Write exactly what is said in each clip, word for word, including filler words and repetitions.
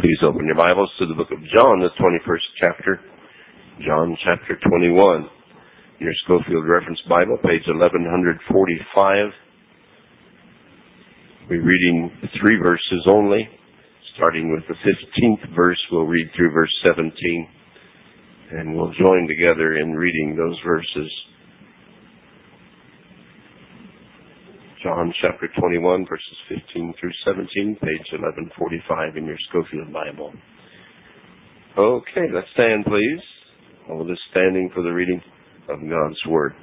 Please open your Bibles to the book of John, the twenty-first chapter. John chapter twenty-one. Your Schofield Reference Bible, page eleven forty-five. We're reading three verses only. Starting with the fifteenth verse, we'll read through verse seventeen. And we'll join together in reading those verses. John chapter twenty-one, verses fifteen through seventeen, page eleven forty-five in your Schofield Bible. Okay, let's stand, please. All of us standing for the reading of God's Word.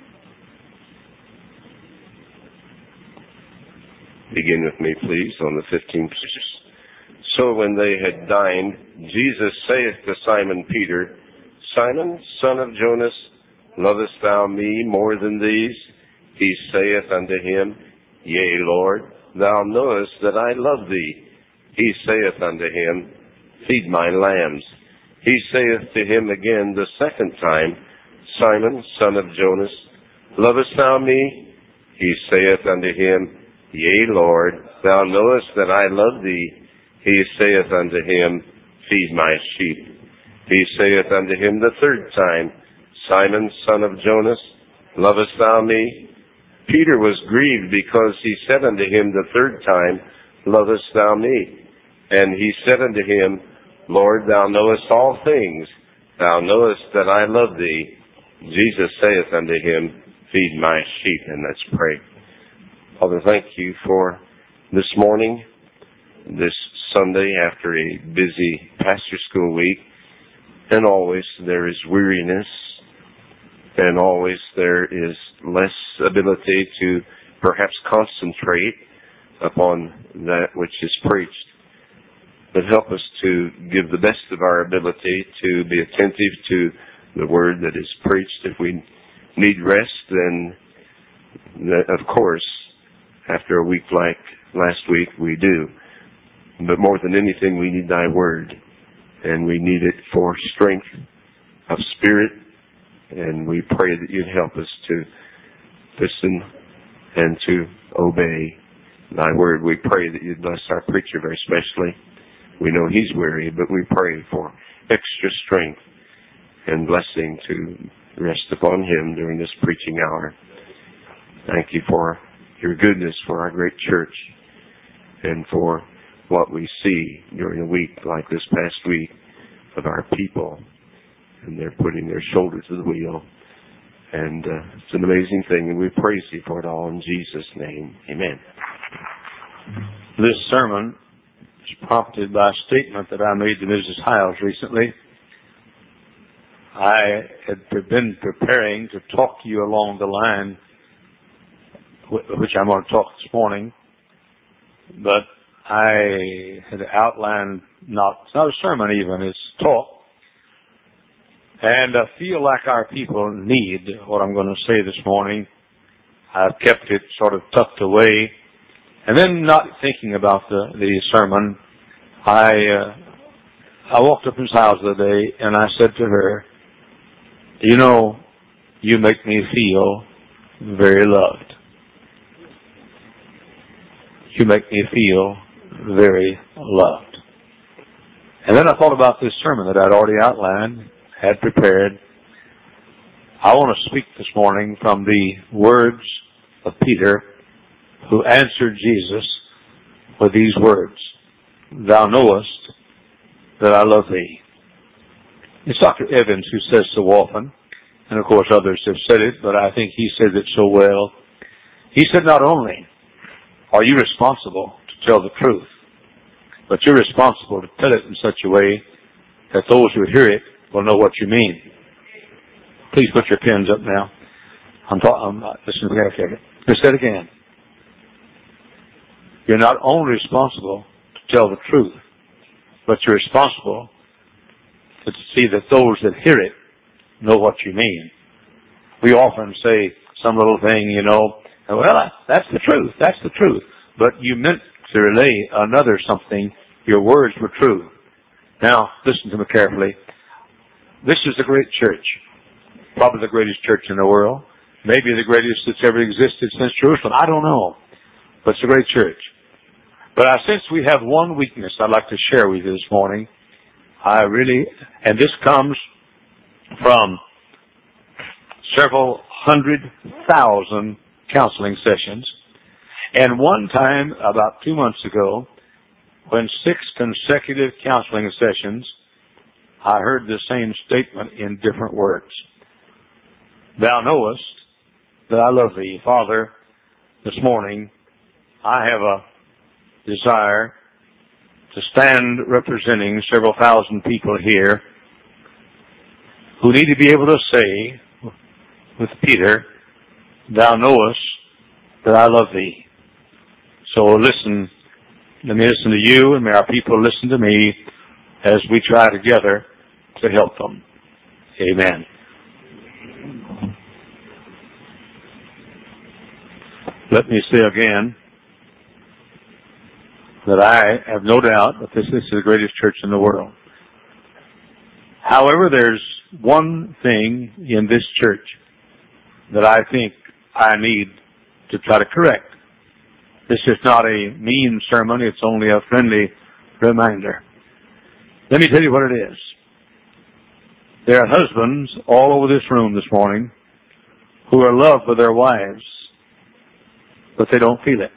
Begin with me, please, on the fifteenth verse. So when they had dined, Jesus saith to Simon Peter, Simon, son of Jonas, lovest thou me more than these? He saith unto him, Yea, Lord, thou knowest that I love thee. He saith unto him, Feed my lambs. He saith to him again the second time, Simon, son of Jonas, lovest thou me? He saith unto him, Yea, Lord, thou knowest that I love thee. He saith unto him, Feed my sheep. He saith unto him the third time, Simon, son of Jonas, lovest thou me? Peter was grieved because he said unto him the third time, Lovest thou me? And he said unto him, Lord, thou knowest all things. Thou knowest that I love thee. Jesus saith unto him, Feed my sheep. And let's pray. Father, thank you for this morning, this Sunday after a busy pastor school week. And always there is weariness. And always there is less ability to perhaps concentrate upon that which is preached. But help us to give the best of our ability to be attentive to the word that is preached. If we need rest, then of course, after a week like last week, we do. But more than anything, we need thy word. And we need it for strength of spirit. And we pray that you'd help us to listen and to obey thy word. We pray that you'd bless our preacher very specially. We know he's weary, but we pray for extra strength and blessing to rest upon him during this preaching hour. Thank you for your goodness for our great church and for what we see during a week like this past week of our people. And they're putting their shoulder to the wheel. And uh, it's an amazing thing, and we praise you for it all in Jesus' name. Amen. This sermon is prompted by a statement that I made to Missus Hiles recently. I had been preparing to talk to you along the line, which I'm going to talk this morning, but I had outlined, not, it's not a sermon even, it's talk. And I feel like our people need what I'm going to say this morning. I've kept it sort of tucked away. And then not thinking about the, the sermon, I uh, I walked up in his house the other day and I said to her, you know, you make me feel very loved. You make me feel very loved. And then I thought about this sermon that I'd already outlined, had prepared. I want to speak this morning from the words of Peter, who answered Jesus with these words, Thou knowest that I love thee. It's Doctor Evans who says so often, and of course others have said it, but I think he says it so well. He said, not only are you responsible to tell the truth, but you're responsible to tell it in such a way that those who hear it will know what you mean. Please put your pens up now. I'm talking, I'm listening carefully. Just say it again. You're not only responsible to tell the truth, but you're responsible to see that those that hear it know what you mean. We often say some little thing, you know, well, that's the truth, that's the truth. But you meant to relay another something. Your words were true. Now, listen to me carefully. This is a great church, probably the greatest church in the world, maybe the greatest that's ever existed since Jerusalem. I don't know, but it's a great church. But I sense we have one weakness I'd like to share with you this morning. I really, and this comes from several hundred thousand counseling sessions. And one time, about two months ago, when six consecutive counseling sessions, I heard the same statement in different words. Thou knowest that I love thee. Father, this morning, I have a desire to stand representing several thousand people here who need to be able to say with Peter, thou knowest that I love thee. So listen, let me listen to you, and may our people listen to me as we try together to help them. Amen. Let me say again that I have no doubt that this is the greatest church in the world. However, there's one thing in this church that I think I need to try to correct. This is not a mean sermon. It's only a friendly reminder. Let me tell you what it is. There are husbands all over this room this morning who are loved by their wives, but they don't feel it.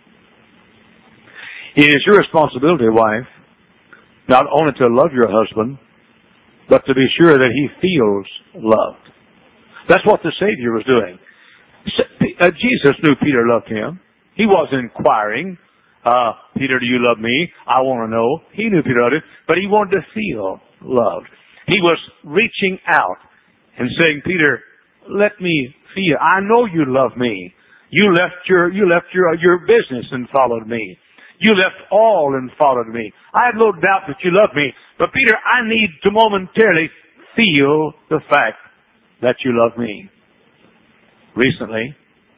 It is your responsibility, wife, not only to love your husband, but to be sure that he feels loved. That's what the Savior was doing. Jesus knew Peter loved him. He wasn't inquiring, uh, Peter, do you love me? I want to know. He knew Peter loved him, but he wanted to feel loved. He was reaching out and saying, Peter, let me feel. I know you love me. You left your, you left your, your business and followed me. You left all and followed me. I have no doubt that you love me, but Peter, I need to momentarily feel the fact that you love me. Recently,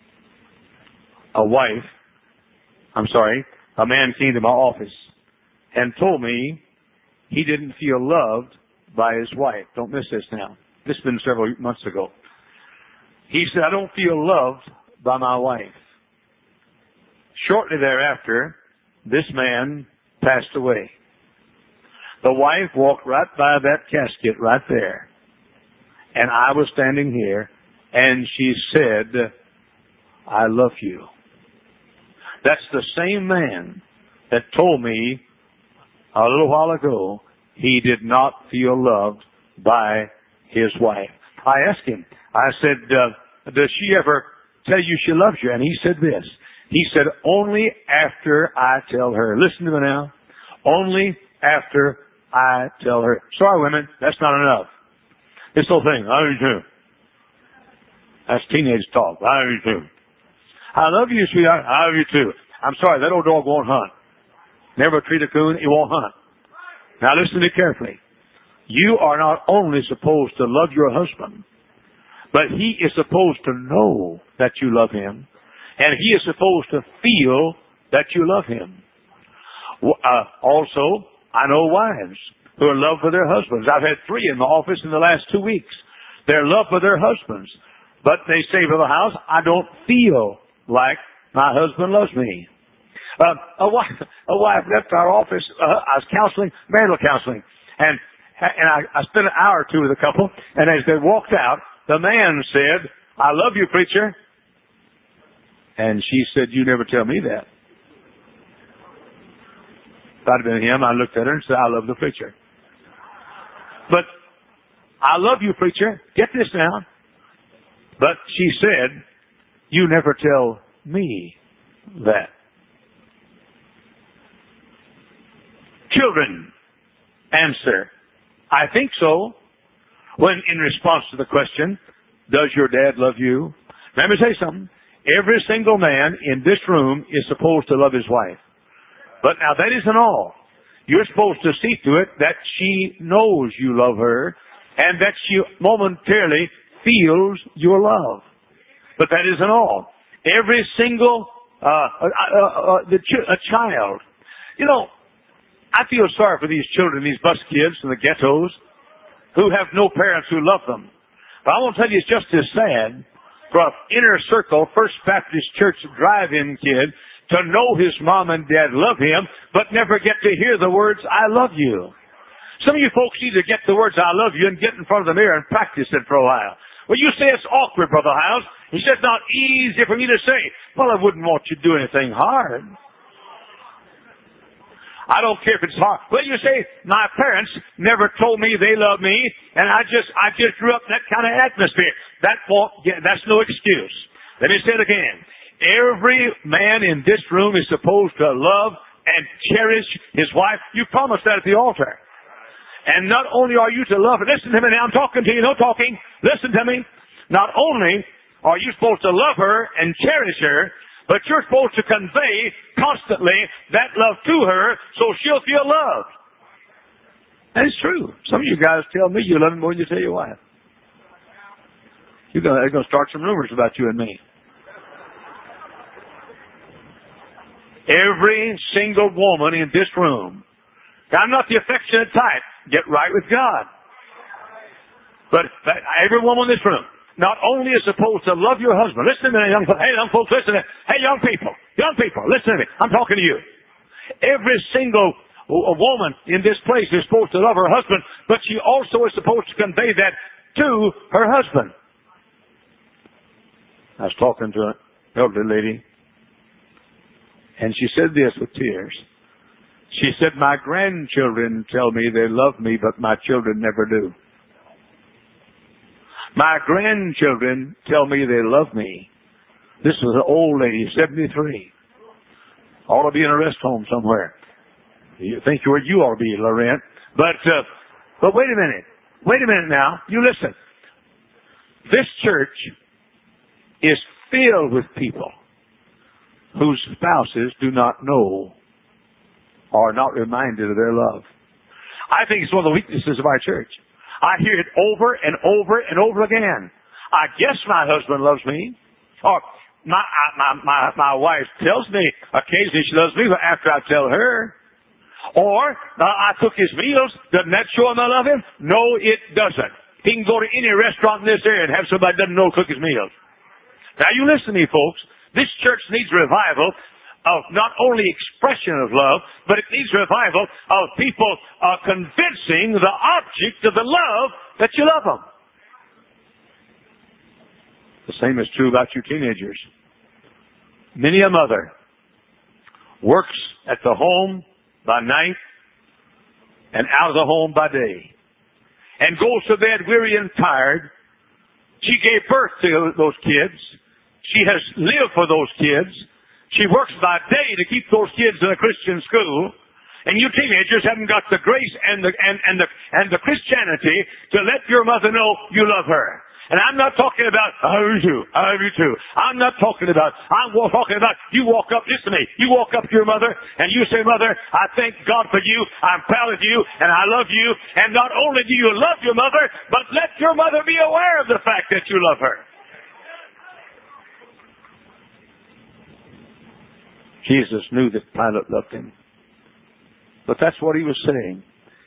a wife, I'm sorry, a man came to my office and told me he didn't feel loved by his wife. Don't miss this now. This has been several months ago. He said, I don't feel loved by my wife. Shortly thereafter, this man passed away. The wife walked right by that casket right there. And I was standing here, and she said, I love you. That's the same man that told me a little while ago he did not feel loved by his wife. I asked him, I said, uh, does she ever tell you she loves you? And he said this. He said, only after I tell her. Listen to me now. Only after I tell her. Sorry, women, that's not enough. This whole thing, I love you too. That's teenage talk. I love you too. I love you, sweetheart. I love you too. I'm sorry, that old dog won't hunt. Never treat a coon, he won't hunt. Now listen to me carefully. You are not only supposed to love your husband, but he is supposed to know that you love him, and he is supposed to feel that you love him. Uh, also, I know wives who are loved by their husbands. I've had three in the office in the last two weeks. They're loved by their husbands, but they say to the house, I don't feel like my husband loves me. Uh, a wife, a wife left our office. Uh, I was counseling, marital counseling, and and I, I spent an hour or two with a couple. And as they walked out, the man said, "I love you, preacher." And she said, "You never tell me that." If I'd have been him, I looked at her and said, "I love the preacher." But I love you, preacher. Get this now. But she said, "You never tell me that." Children answer, I think so. When in response to the question, does your dad love you? Let me say something. Every single man in this room is supposed to love his wife. But now that isn't all. You're supposed to see to it that she knows you love her and that she momentarily feels your love. But that isn't all. Every single, uh, uh, uh, uh the ch- a child. You know, I feel sorry for these children, these bus kids in the ghettos who have no parents who love them. But I want to tell you, it's just as sad for an inner circle First Baptist Church drive-in kid to know his mom and dad love him, but never get to hear the words, I love you. Some of you folks need to get the words, I love you, and get in front of the mirror and practice it for a while. Well, you say it's awkward, Brother Hiles. He says, not easy for me to say. Well, I wouldn't want you to do anything hard. I don't care if it's hard. Well, you say, my parents never told me they love me, and I just, I just grew up in that kind of atmosphere. That won't, that's no excuse. Let me say it again. Every man in this room is supposed to love and cherish his wife. You promised that at the altar. And not only are you to love her, listen to me now, I'm talking to you, no talking. Listen to me. Not only are you supposed to love her and cherish her, but you're supposed to convey constantly that love to her so she'll feel loved. And it's true. Some of you guys tell me you love me more than you tell your wife. You're going to start some rumors about you and me. Every single woman in this room. I'm not the affectionate type. Get right with God. But every woman in this room not only is supposed to love your husband. Listen to me, young folks. Hey, young folks, listen to me. Hey, young people. Young people, listen to me. I'm talking to you. Every single woman in this place is supposed to love her husband, but she also is supposed to convey that to her husband. I was talking to an elderly lady, and she said this with tears. She said, my grandchildren tell me they love me, but my children never do. My grandchildren tell me they love me. This was an old lady, seventy-three. Ought to be in a rest home somewhere. You think where you ought to be, Laurent. But, uh, but wait a minute. Wait a minute now. You listen. This church is filled with people whose spouses do not know or are not reminded of their love. I think it's one of the weaknesses of our church. I hear it over and over and over again. I guess my husband loves me. Or my my my my wife tells me occasionally she loves me, but after I tell her. Or uh, I cook his meals. Doesn't that show him I love him? No, it doesn't. He can go to any restaurant in this area and have somebody that doesn't know cook his meals. Now you listen to me, folks. This church needs revival of not only expression of love, but it needs revival of people uh, convincing the object of the love that you love them. The same is true about you teenagers. Many a mother works at the home by night and out of the home by day and goes to bed weary and tired. She gave birth to those kids. She has lived for those kids. She works by day to keep those kids in a Christian school, and you teenagers haven't got the grace and the and, and the and the Christianity to let your mother know you love her. And I'm not talking about I love you too, I love you too. I'm not talking about. I'm talking about you walk up. Listen to me. You walk up to your mother and you say, "Mother, I thank God for you. I'm proud of you, and I love you." And not only do you love your mother, but let your mother be aware of the fact that you love her. Jesus knew that Pilate loved him. But that's what he was saying.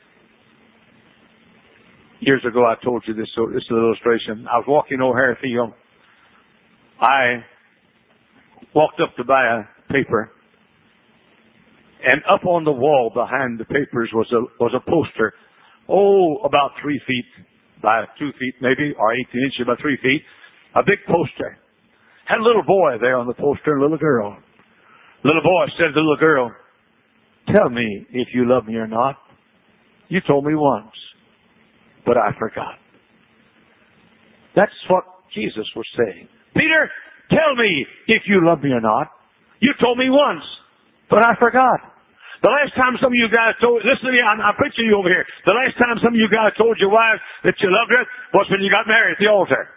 Years ago I told you this, this is an illustration. I was walking O'Hare Field. I walked up to buy a paper. And up on the wall behind the papers was a was a poster. Oh, about three feet by two feet maybe, or eighteen inches by three feet. A big poster. Had a little boy there on the poster, a little girl. Little boy said to the little girl, "Tell me if you love me or not. You told me once, but I forgot." That's what Jesus was saying. Peter, tell me if you love me or not. You told me once, but I forgot. The last time some of you guys told, listen to me, I'm, I'm preaching to you over here. The last time some of you guys told your wives that you loved her was when you got married at the altar.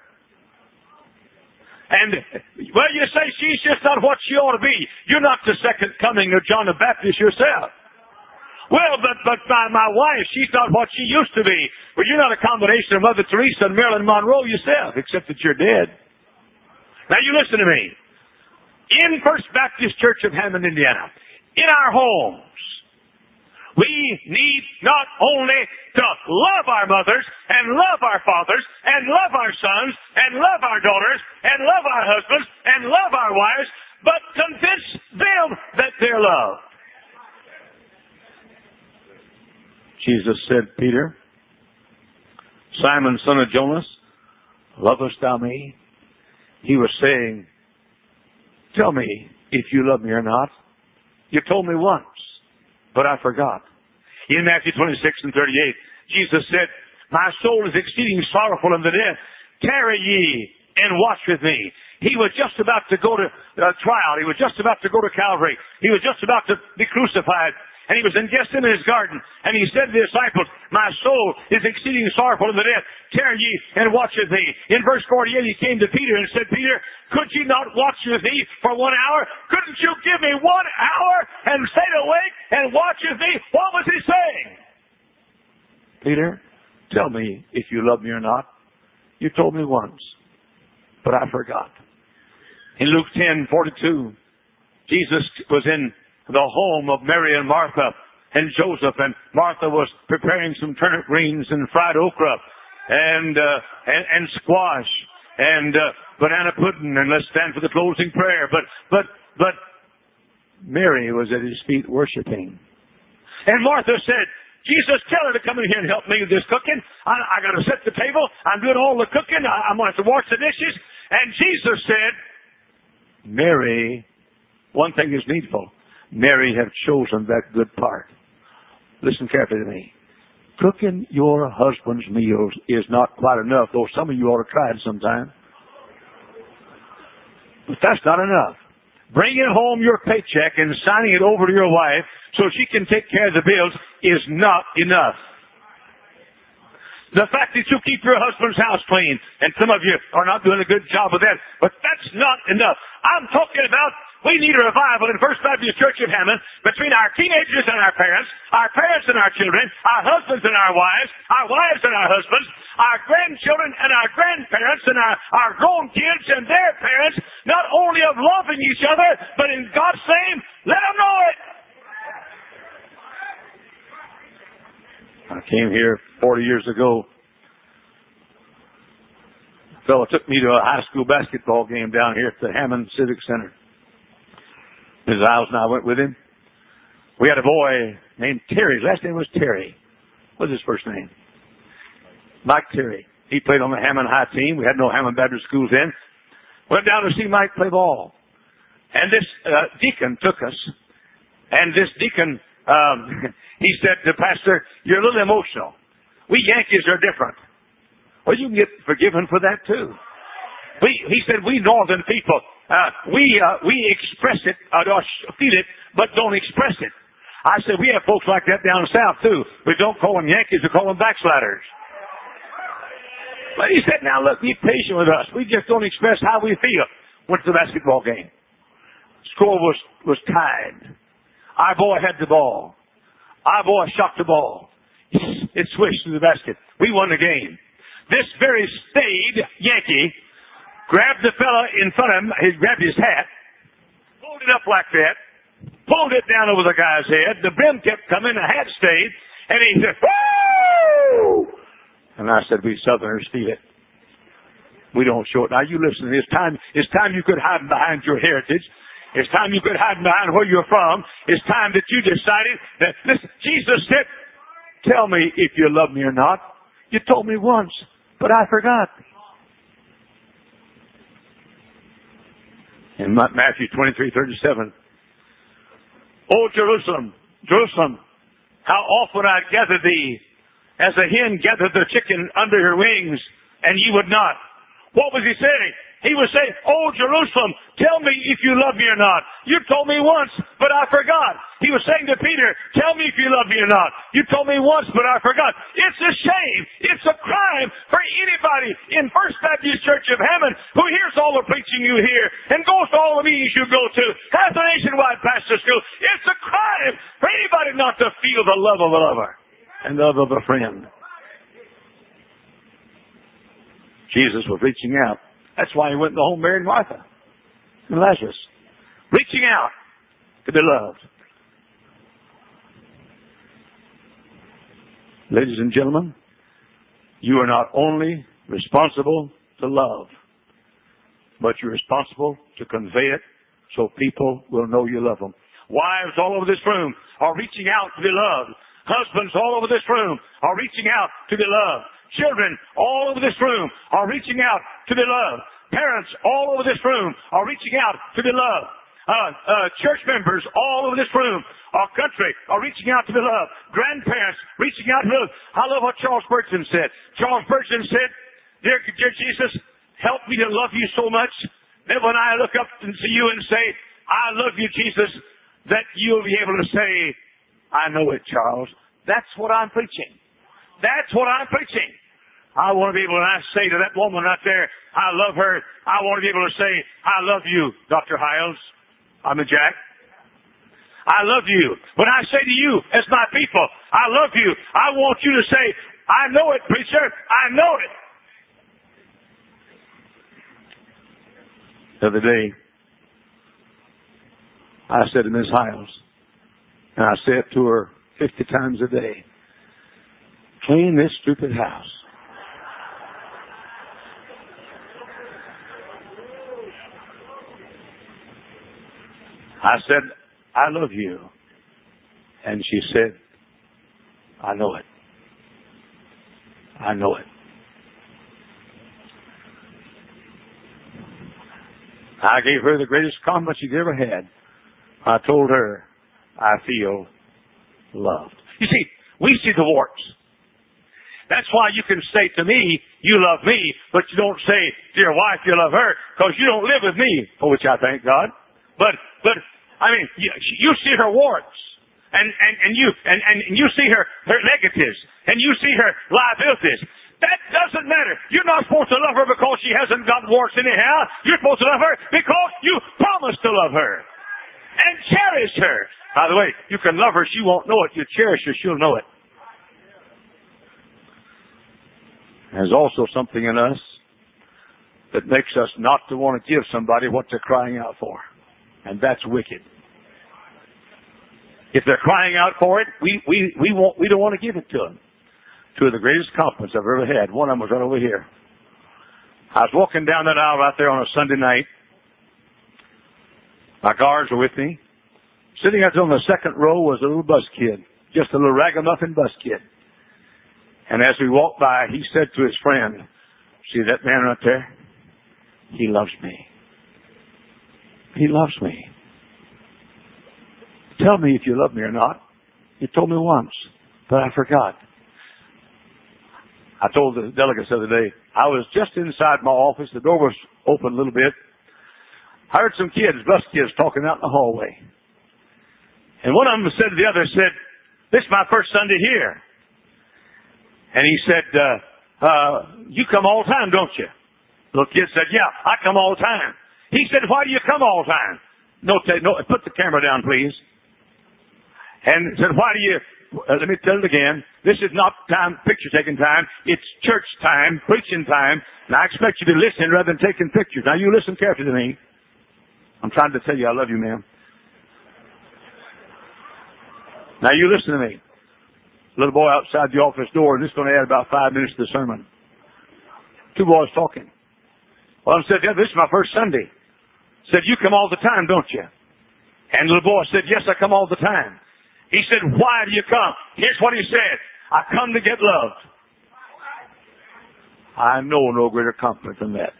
And, well, you say she's just not what she ought to be. You're not the second coming of John the Baptist yourself. Well, but but my, my wife, she's not what she used to be. Well, you're not a combination of Mother Teresa and Marilyn Monroe yourself, except that you're dead. Now, you listen to me. In First Baptist Church of Hammond, Indiana, in our homes, we need not only to love our mothers and love our fathers and love our sons and love our daughters and love our husbands and love our wives, but convince them Jesus said, Peter, Simon, son of Jonas, lovest thou me? He was saying, tell me if you love me or not. You told me once, but I forgot. In Matthew twenty-six and thirty-eight, Jesus said, my soul is exceeding sorrowful unto death. Tarry ye and watch with me. He was just about to go to uh, trial. He was just about to go to Calvary. He was just about to be crucified. And he was in Gethsemane in his garden. And he said to the disciples, my soul is exceeding sorrowful unto death. Tarry ye and watch with me. In verse forty-eight, he came to Peter and said, Peter, could you not watch with me for one hour? Couldn't you give me one hour and stay awake and watch with me? What was he saying? Peter, tell me if you love me or not. You told me once, but I forgot. In Luke ten forty-two, Jesus was in the home of Mary and Martha and Joseph, and Martha was preparing some turnip greens and fried okra and uh, and, and squash and uh, banana pudding, and let's stand for the closing prayer. But but but Mary was at his feet worshiping, and Martha said, Jesus, tell her to come in here and help me with this cooking. I, I got to set the table. I'm doing all the cooking. I, I'm going to have to wash the dishes. And Jesus said, Mary, one thing is needful. Mary have chosen that good part. Listen carefully to me. Cooking your husband's meals is not quite enough, though some of you ought to try it sometime. But that's not enough. Bringing home your paycheck and signing it over to your wife so she can take care of the bills is not enough. The fact that you keep your husband's house clean, and some of you are not doing a good job of that, but that's not enough. I'm talking about we need a revival in First Baptist Church of Hammond between our teenagers and our parents, our parents and our children, our husbands and our wives, our wives and our husbands, our grandchildren and our grandparents, and our, our grown kids and their parents, not only of loving each other, but in God's name, let them know it. I came here forty years ago. A fellow took me to a high school basketball game down here at the Hammond Civic Center. Miz Isles and I went with him. We had a boy named Terry. His last name was Terry. What was his first name? Mike Terry. He played on the Hammond High team. We had no Hammond Baptist schools then. Went down to see Mike play ball. And this uh, deacon took us. And this deacon, um, he said to Pastor, you're a little emotional. We Yankees are different. Well, you can get forgiven for that too. We, he said, we northern people, uh, we, uh, we express it, uh, or feel it, but don't express it. I said, we have folks like that down south too. We don't call them Yankees, we call them backsliders. But he said, now look, be patient with us. We just don't express how we feel. Went to the basketball game. Score was, was tied. Our boy had the ball. Our boy shot the ball. It swished to the basket. We won the game. This very staid Yankee grabbed the fella in front of him. He grabbed his hat, pulled it up like that, pulled it down over the guy's head. The brim kept coming, the hat stayed, and he said, woo! And I said, we Southerners feel it. We don't show it. Now you listen, it's time, it's time you could hide behind your heritage. It's time you could hide behind where you're from. It's time that you decided that, listen, Jesus said, tell me if you love me or not. You told me once, but I forgot. In Matthew twenty-three thirty-seven, O Jerusalem, Jerusalem, how often I gathered thee, as a hen gathered the chicken under her wings, and ye would not. What was he saying? He was saying, oh, Jerusalem, tell me if you love me or not. You told me once, but I forgot. He was saying to Peter, tell me if you love me or not. You told me once, but I forgot. It's a shame. It's a crime for anybody in First Baptist Church of Hammond who hears all the preaching you hear and goes to all the meetings you go to, has a nationwide pastor school. It's a crime for anybody not to feel the love of a lover and the love of a friend. Jesus was reaching out. That's why he went in the home, Mary and Martha and Lazarus. Reaching out to be loved. Ladies and gentlemen, you are not only responsible to love, but you're responsible to convey it so people will know you love them. Wives all over this room are reaching out to be loved. Husbands all over this room are reaching out to be loved. Children all over this room are reaching out to be loved. Parents all over this room are reaching out to be loved. Uh, uh, church members all over this room, our country, are reaching out to be loved. Grandparents reaching out to be loved. I love what Charles Spurgeon said. Charles Spurgeon said, Dear, dear Jesus, help me to love you so much that when I look up and see you and say, I love you, Jesus, that you'll be able to say, I know it, Charles. That's what I'm preaching. That's what I'm preaching. I want to be able to say to that woman right there, I love her. I want to be able to say, I love you, Doctor Hiles. I'm a Jack. I love you. When I say to you, as my people, I love you, I want you to say, I know it, preacher. I know it. The other day, I said to Miss Hiles, and I say it to her fifty times a day, clean this stupid house. I said, I love you. And she said, I know it. I know it. I gave her the greatest compliment she'd ever had. I told her, I feel loved. You see, we see the warts. That's why you can say to me, you love me, but you don't say, dear wife, you love her, because you don't live with me, for which I thank God. But, but, I mean, you, you see her warts, and, and, and you, and, and you see her, her negatives, and you see her liabilities. That doesn't matter. You're not supposed to love her because she hasn't got warts anyhow. You're supposed to love her because you promised to love her. And cherish her. By the way, you can love her, she won't know it. You cherish her, she'll know it. There's also something in us that makes us not to want to give somebody what they're crying out for. And that's wicked. If they're crying out for it, we, we, we, won't, we don't want to give it to them. Two of the greatest compliments I've ever had. One of them was right over here. I was walking down that aisle right there on a Sunday night. My guards were with me. Sitting out on the second row was a little bus kid. Just a little ragamuffin bus kid. And as we walked by, he said to his friend, see that man right there? He loves me. He loves me. Tell me if you love me or not. You told me once, but I forgot. I told the delegates the other day, I was just inside my office. The door was open a little bit. I heard some kids, bus kids, talking out in the hallway. And one of them said to the other, said, this is my first Sunday here. And he said, uh, uh, you come all the time, don't you? The little kid said, yeah, I come all the time. He said, why do you come all the time? No, no, put the camera down, please. And said, why do you, uh, let me tell it again. This is not time, picture taking time. It's church time, preaching time. And I expect you to listen rather than taking pictures. Now you listen carefully to me. I'm trying to tell you I love you, ma'am. Now you listen to me. Little boy outside the office door, and this is going to add about five minutes to the sermon. Two boys talking. Well, I said, yeah, this is my first Sunday. Said, you come all the time, don't you? And the little boy said, yes, I come all the time. He said, why do you come? Here's what he said. I come to get loved. I know no greater compliment than that.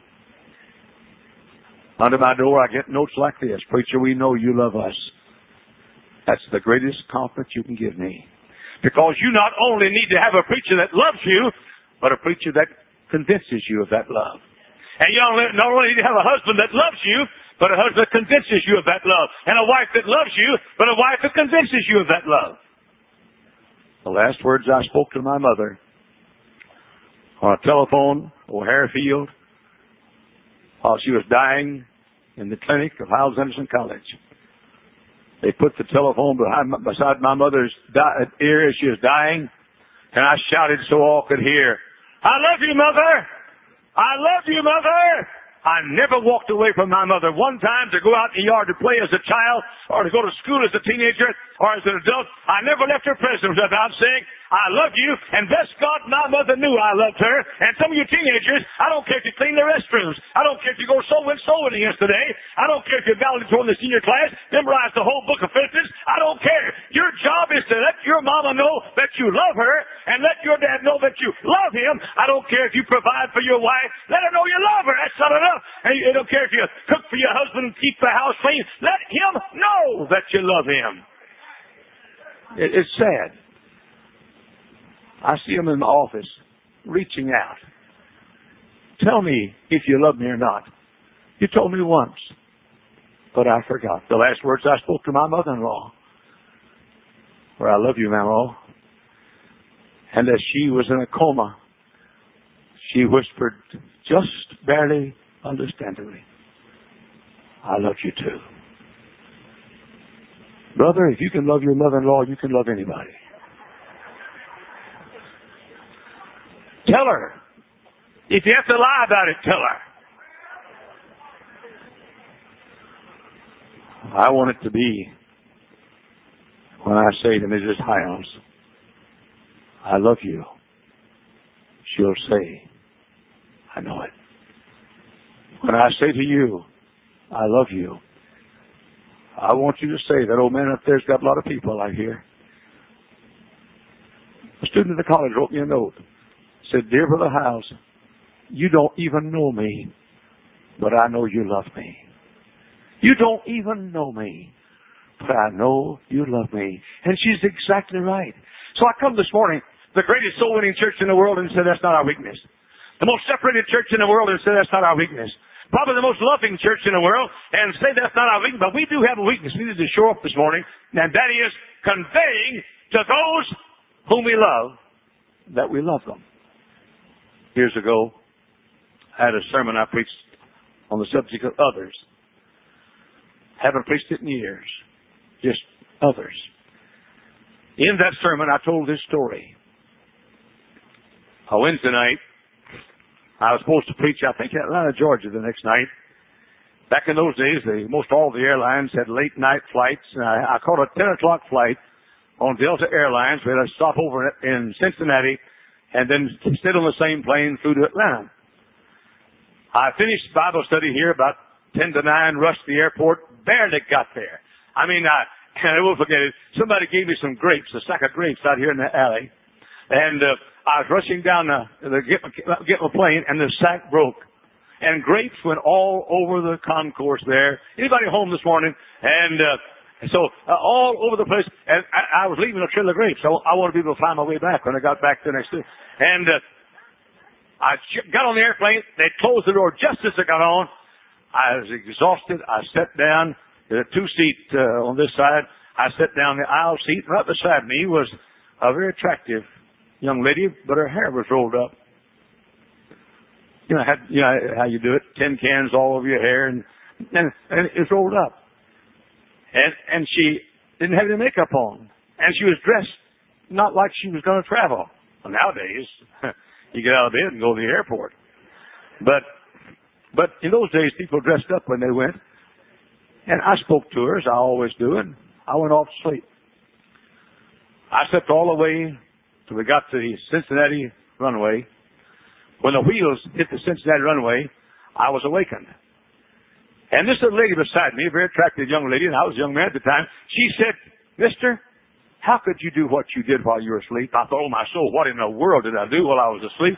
Under my door, I get notes like this. Preacher, we know you love us. That's the greatest compliment you can give me. Because you not only need to have a preacher that loves you, but a preacher that convinces you of that love. And you not only need to have a husband that loves you, but a husband that convinces you of that love. And a wife that loves you, but a wife that convinces you of that love. The last words I spoke to my mother on a telephone, O'Hare Field, while she was dying in the clinic of Hyles Anderson College. They put the telephone behind, beside my mother's di- ear as she was dying, and I shouted so all could hear, I love you, Mother! I love you, Mother! I never walked away from my mother one time to go out in the yard to play as a child or to go to school as a teenager or as an adult. I never left her presence without saying, I love you, and bless God, my mother knew I loved her. And some of you teenagers, I don't care if you clean the restrooms. I don't care if you go so and so in yesterday. I don't care if you're valedictorian in the senior class, memorize the whole book of Philippians. I don't care. Your job is to let your mama know that you love her, and let your dad know that you love him. I don't care if you provide for your wife. Let her know you love her. That's not enough. And I don't care if you cook for your husband and keep the house clean. Let him know that you love him. It, it's sad. I see him in the office reaching out. Tell me if you love me or not. You told me once, but I forgot. The last words I spoke to my mother-in-law were, I love you, Mama. And as she was in a coma, she whispered, just barely understandingly, I love you too. Brother, if you can love your mother-in-law, you can love anybody. Tell her. If you have to lie about it, tell her. I want it to be, when I say to Missus Hiles, I love you, she'll say, I know it. When I say to you, I love you, I want you to say, that old man up there's got a lot of people I hear. A student at the college wrote me a note. Said, dear Brother Hiles, you don't even know me, but I know you love me. You don't even know me, but I know you love me. And she's exactly right. So I come this morning, the greatest soul-winning church in the world, and say that's not our weakness. The most separated church in the world, and say that's not our weakness. Probably the most loving church in the world, and say that's not our weakness. But we do have a weakness. We need to show up this morning, and that is conveying to those whom we love that we love them. Years ago, I had a sermon I preached on the subject of others. Haven't preached it in years. Just others. In that sermon, I told this story. A Wednesday night, I was supposed to preach, I think, in Atlanta, Georgia the next night. Back in those days, the, most all the airlines had late night flights. And I, I caught a ten o'clock flight on Delta Airlines. We had to stop over in Cincinnati and then sit on the same plane through to Atlanta. I finished Bible study here about ten to nine, rushed to the airport, barely got there. I mean, I, I won't forget it. Somebody gave me some grapes, a sack of grapes out here in the alley. And uh, I was rushing down to, to get, my, get my plane, and the sack broke. And grapes went all over the concourse there. Anybody home this morning? And uh, so uh, all over the place. And I, I was leaving a trail of grapes. So I wanted to be able to find my way back when I got back the next day. And uh, I got on the airplane. They closed the door just as I got on. I was exhausted. I sat down. There's a two-seat uh, on this side. I sat down the aisle seat. Right beside me was a very attractive young lady, but her hair was rolled up. You know, had, you know how you do it, tin cans all over your hair, and and, and it was rolled up. And and she didn't have any makeup on, and she was dressed not like she was going to travel. Well, nowadays, you get out of bed and go to the airport. But but in those days, people dressed up when they went, and I spoke to her as I always do, and I went off to sleep. I slept all the way till we got to the Cincinnati runway. When the wheels hit the Cincinnati runway, I was awakened. And this little lady beside me, a very attractive young lady, and I was a young man at the time, she said, Mister, how could you do what you did while you were asleep? I thought, oh my soul, what in the world did I do while I was asleep?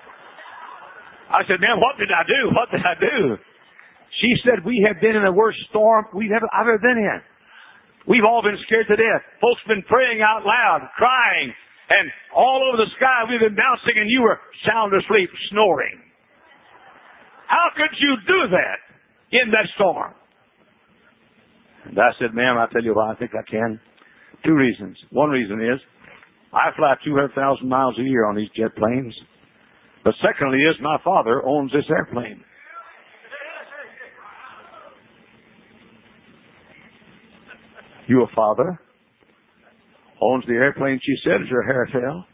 I said, ma'am, what did I do? What did I do? She said, we have been in the worst storm we've ever, I've ever been in. We've all been scared to death. Folks been praying out loud, crying, and all over the sky we've been bouncing, and you were sound asleep, snoring. How could you do that in that storm? And I said, ma'am, I'll tell you why I think I can. Two reasons. One reason is I fly two hundred thousand miles a year on these jet planes. But secondly is my father owns this airplane. Your father owns the airplane, she said, as her hair fell.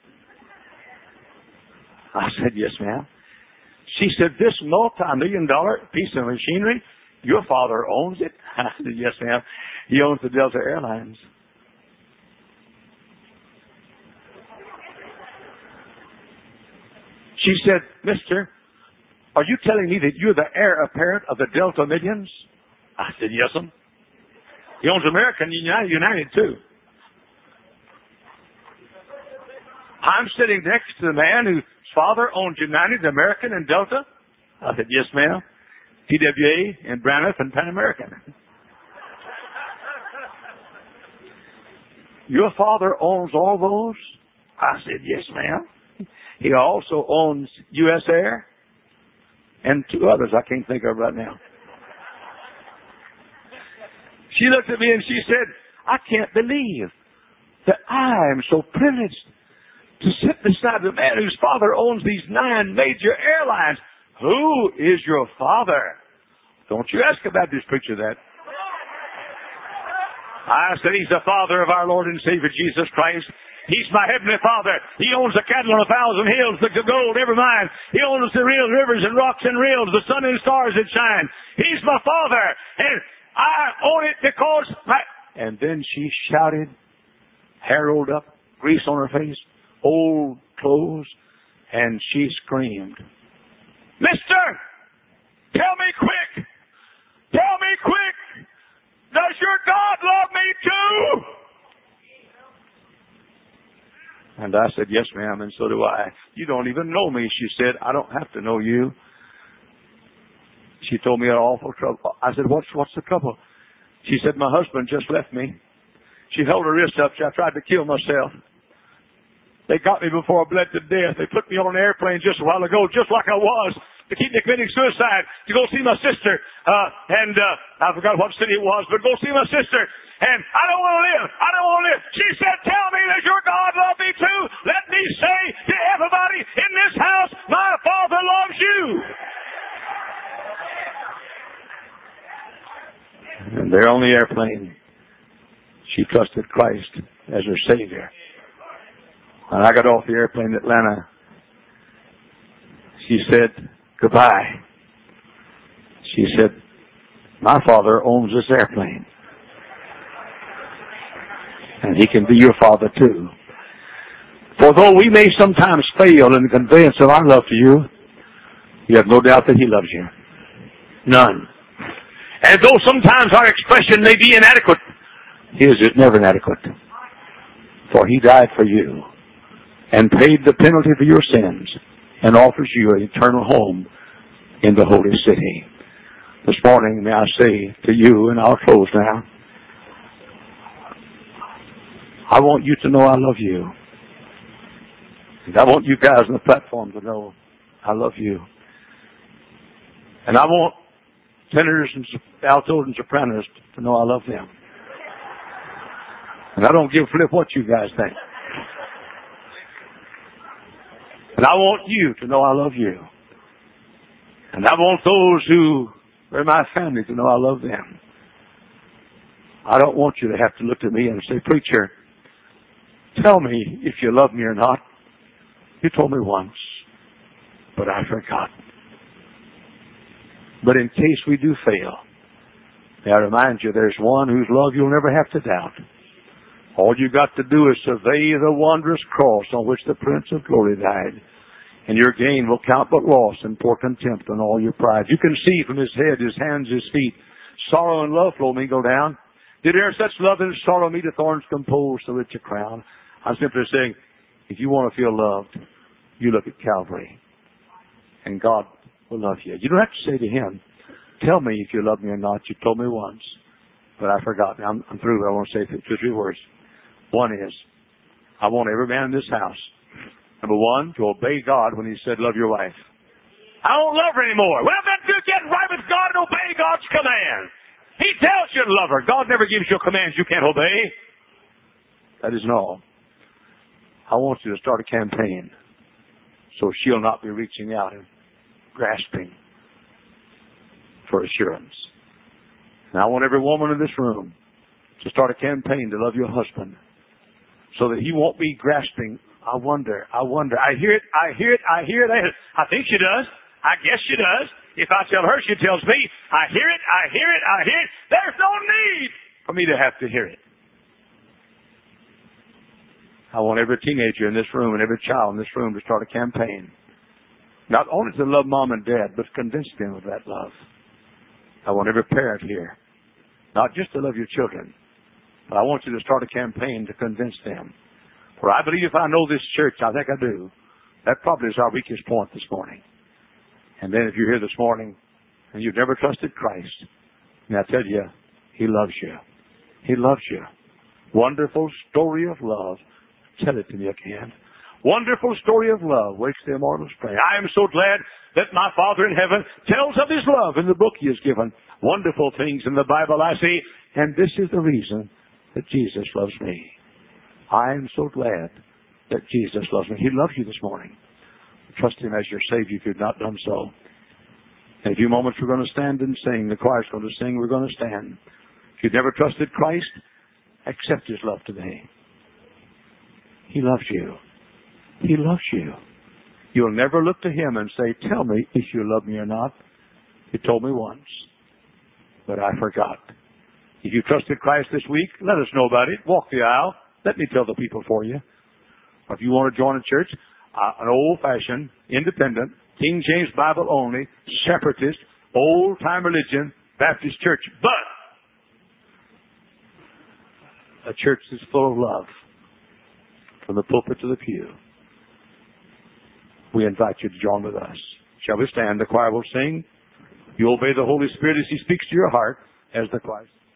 I said, yes, ma'am. She said, this multi-million dollar piece of machinery, your father owns it? I said, yes, ma'am. He owns the Delta Airlines. She said, Mister, are you telling me that you're the heir apparent of the Delta Millions? I said, yes, ma'am. He owns American United, United too. I'm sitting next to the man whose father owns United, American, and Delta. I said, yes, ma'am. T W A and Braniff and Pan American. Your father owns all those? I said, yes, ma'am. He also owns U S Air and two others I can't think of right now. She looked at me and she said, I can't believe that I am so privileged to sit beside the man whose father owns these nine major airlines. Who is your father? Don't you ask a Baptist preacher that. I said, he's the father of our Lord and Savior Jesus Christ. He's my heavenly father. He owns the cattle on a thousand hills, the gold, every mine. He owns the real rivers and rocks and rills, the sun and stars that shine. He's my father. And I own it because my... And then she shouted, hair rolled up, grease on her face, old clothes, and she screamed, Mister, tell me quick, tell me quick, does your God love me too? And I said, yes, ma'am, and so do I. You don't even know me, she said. I don't have to know you. She told me an awful trouble. I said, what's, what's the trouble? She said, my husband just left me. She held her wrist up. I tried to kill myself. They got me before I bled to death. They put me on an airplane just a while ago, just like I was, to keep me committing suicide, to go see my sister. Uh, and uh, I forgot what city it was, but go see my sister. And I don't want to live. I don't want to live. She said, tell me, does your God love me too? Let me say to everybody in this house, my Father loves you. And they're on the airplane. She trusted Christ as her Savior. When I got off the airplane in Atlanta, she said, goodbye. She said, my Father owns this airplane. And He can be your Father too. For though we may sometimes fail in the conveyance of our love to you, you have no doubt that He loves you. None. And though sometimes our expression may be inadequate, His is never inadequate. For He died for you and paid the penalty for your sins and offers you an eternal home in the holy city. This morning, may I say to you, and I'll close now, I want you to know I love you. And I want you guys on the platform to know I love you. And I want tenors and altos and sopranos to know I love them. And I don't give a flip what you guys think. And I want you to know I love you. And I want those who are my family to know I love them. I don't want you to have to look at me and say, preacher, tell me if you love me or not. You told me once, but I forgot. But in case we do fail, may I remind you there's one whose love you'll never have to doubt. All you got to do is survey the wondrous cross on which the Prince of Glory died, and your gain will count but loss and pour contempt on all your pride. You can see from his head, his hands, his feet, sorrow and love flow me go down. Did ere such love and sorrow meet, a thorns compose so rich a crown? I'm simply saying, if you want to feel loved, you look at Calvary, and God will love you. You don't have to say to Him, tell me if you love me or not. You told me once, but I forgot. Now I'm, I'm through. I want to say two or three words. One is, I want every man in this house, number one, to obey God when He said, love your wife. I don't love her anymore. Well, then do get right with God and obey God's command. He tells you to love her. God never gives you commands you can't obey. That isn't all. I want you to start a campaign so she'll not be reaching out and grasping for assurance. And I want every woman in this room to start a campaign to love your husband so that he won't be grasping. I wonder, I wonder. I hear it, I hear it, I hear it. I think she does. I guess she does. If I tell her, she tells me. I hear it, I hear it, I hear it. There's no need for me to have to hear it. I want every teenager in this room and every child in this room to start a campaign Not only to love mom and dad, but convince them of that love. I want every parent here, not just to love your children, but I want you to start a campaign to convince them. For I believe if I know this church, I think I do, that probably is our weakest point this morning. And then if you're here this morning and you've never trusted Christ, and I tell you, He loves you. He loves you. Wonderful story of love. Tell it to me again. Wonderful story of love wakes the immortals pray. I am so glad that my Father in heaven tells of His love in the book He has given. Wonderful things in the Bible I see, and this is the reason that Jesus loves me. I am so glad that Jesus loves me. He loves you this morning. Trust Him as your Savior if you've not done so. In a few moments we're going to stand and sing. The choir's going to sing. We're going to stand. If you've never trusted Christ, accept His love today. He loves you. He loves you. You'll never look to Him and say, tell me if you love me or not. You told me once, but I forgot. If you trusted Christ this week, let us know about it. Walk the aisle. Let me tell the people for you. Or if you want to join a church, uh, an old-fashioned, independent, King James Bible only, separatist, old-time religion, Baptist church, but a church that's full of love, from the pulpit to the pew. We invite you to join with us. Shall we stand? The choir will sing. You obey the Holy Spirit as He speaks to your heart as the choir.